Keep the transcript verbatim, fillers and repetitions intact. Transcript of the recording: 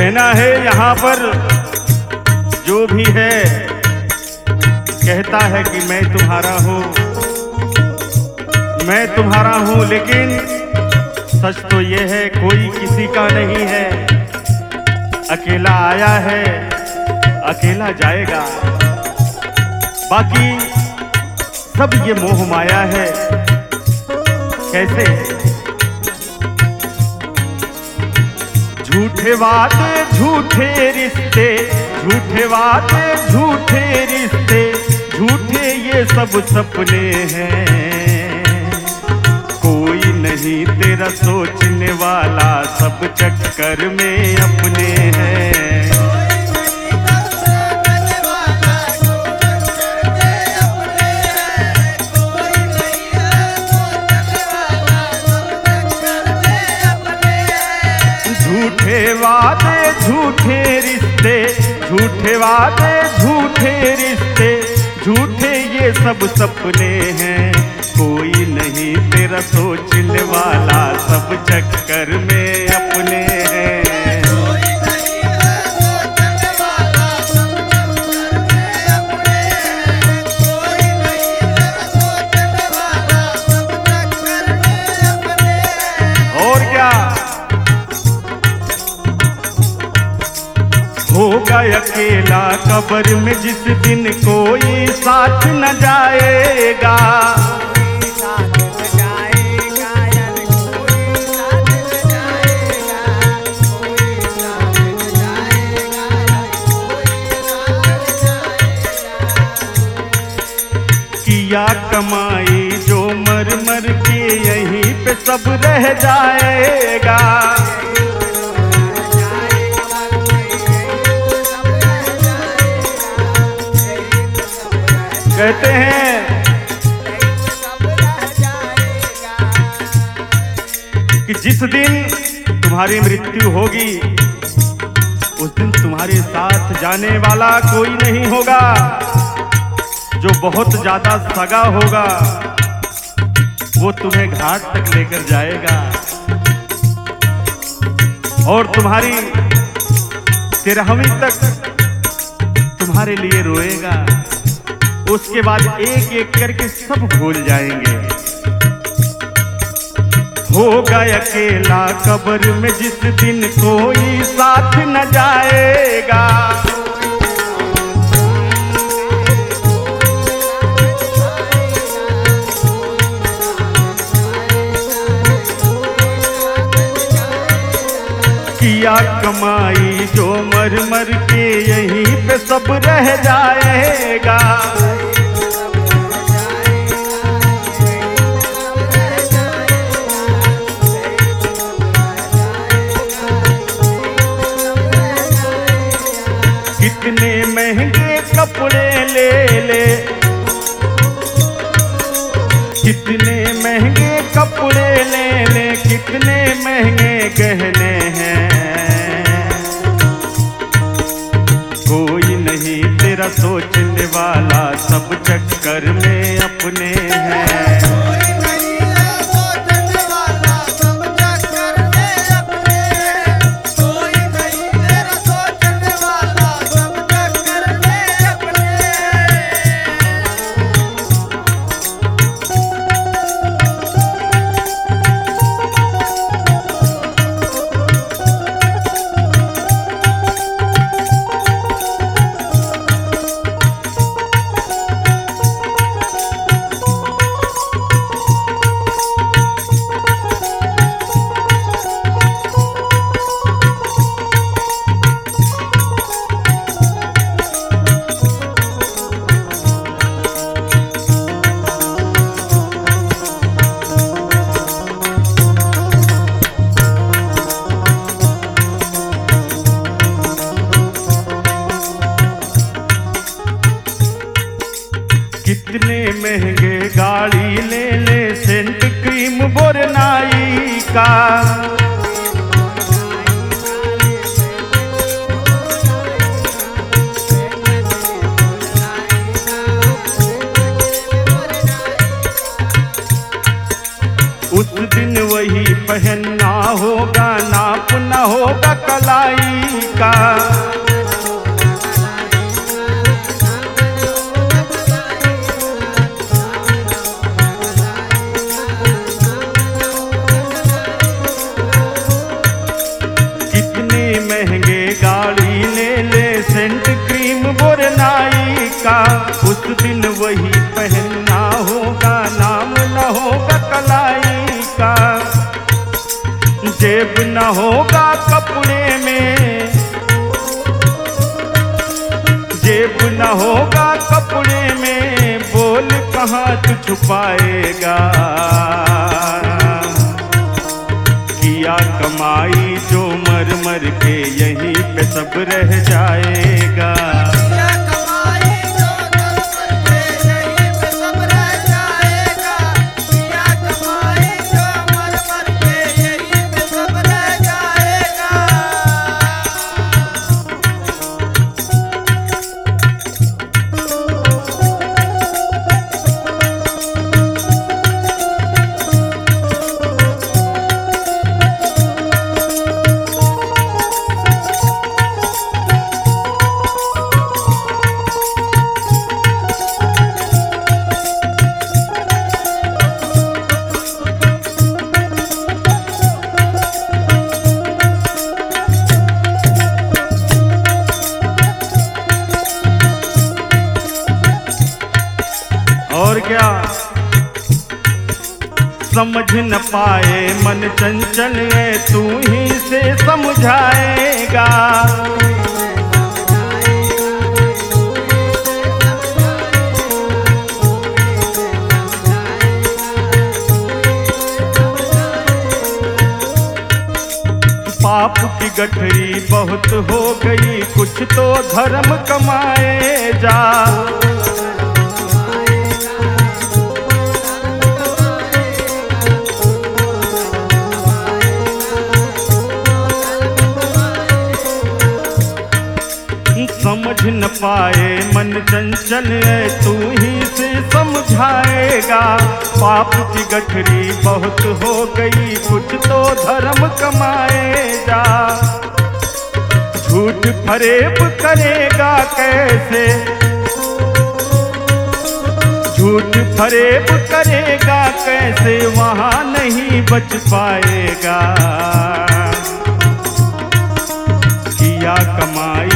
कहना है यहाँ पर जो भी है कहता है कि मैं तुम्हारा हूँ, मैं तुम्हारा हूँ, लेकिन सच तो ये है कोई किसी का नहीं है। अकेला आया है अकेला जाएगा, बाकी सब ये मोह माया है। कैसे? झूठे वादे झूठे रिश्ते, झूठे वादे झूठे रिश्ते, झूठे ये सब सपने हैं। कोई नहीं तेरा सोचने वाला, सब चक्कर में अपने हैं। झूठे वादे झूठे रिश्ते, झूठे वादे झूठे रिश्ते, झूठे ये सब सपने हैं। कोई नहीं तेरा सोचने वाला, सब चक्कर में अपने हैं। और क्या होगा अकेला कब्र में जिस दिन कोई साथ न जाएगा। किया कमाई जो मर मर के यहीं पे सब रह जाएगा। कहते हैं कि जिस दिन तुम्हारी मृत्यु होगी उस दिन तुम्हारे साथ जाने वाला कोई नहीं होगा। जो बहुत ज्यादा सगा होगा वो तुम्हें घाट तक लेकर जाएगा और तुम्हारी तिरहवीं तक तुम्हारे लिए रोएगा। उसके बाद एक एक करके सब भूल जाएंगे। होगा अकेला कब्र में जिस दिन कोई साथ न जाएगा। किया कमाई जो मर मर के यहीं पे सब रह जाएगा। कितने महंगे कपड़े ले ले, कितने महंगे कपड़े ले ले, कितने महंगे गहने हैं। कोई नहीं तेरा सोचने वाला, सब चक्कर में अपने हैं। कितने महंगे गाड़ी ले ले, सेंट क्रीम बोरनाई का। उस दिन वही पहनना होगा, नाप न होगा कलाई का। कितने महंगे गाड़ी ले ले, सेंट क्रीम बोरनाई का, उस दिन वही पहनना होगा, नाम न होगा कलाई का। जेब न होगा कपड़े में, जेब न होगा कपड़े में, बोल कहाँ तू छुपाएगा। किया कमाई जो मर मर के यहीं पे सब रह जाएगा। और क्या समझ न पाए मन चंचल है, तू ही से समझाएगा। पाप की गठरी बहुत हो गई, कुछ तो धर्म कमाए जा। समझ न पाए मन चंचल है, तू ही से समझाएगा। पाप की गठरी बहुत हो गई, कुछ तो धर्म कमाए जा। झूठ फरेब करेगा कैसे, झूठ फरेब करेगा कैसे, वहाँ नहीं बच पाएगा। किया कमाई